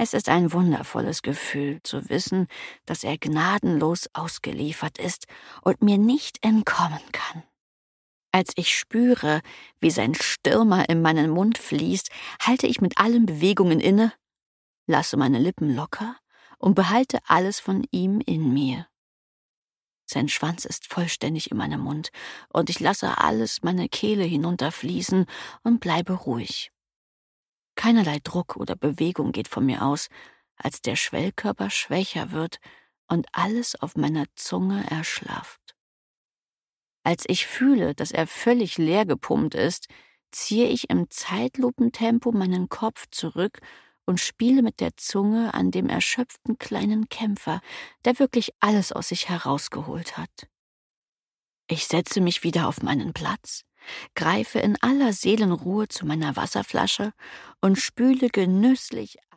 Es ist ein wundervolles Gefühl, zu wissen, dass er gnadenlos ausgeliefert ist und mir nicht entkommen kann. Als ich spüre, wie sein Stürmer in meinen Mund fließt, halte ich mit allen Bewegungen inne, lasse meine Lippen locker und behalte alles von ihm in mir. Sein Schwanz ist vollständig in meinem Mund, und ich lasse alles meine Kehle hinunterfließen und bleibe ruhig. Keinerlei Druck oder Bewegung geht von mir aus, als der Schwellkörper schwächer wird und alles auf meiner Zunge erschlafft. Als ich fühle, dass er völlig leer gepumpt ist, ziehe ich im Zeitlupentempo meinen Kopf zurück und spiele mit der Zunge an dem erschöpften kleinen Kämpfer, der wirklich alles aus sich herausgeholt hat. Ich setze mich wieder auf meinen Platz, greife in aller Seelenruhe zu meiner Wasserflasche und spüle genüsslich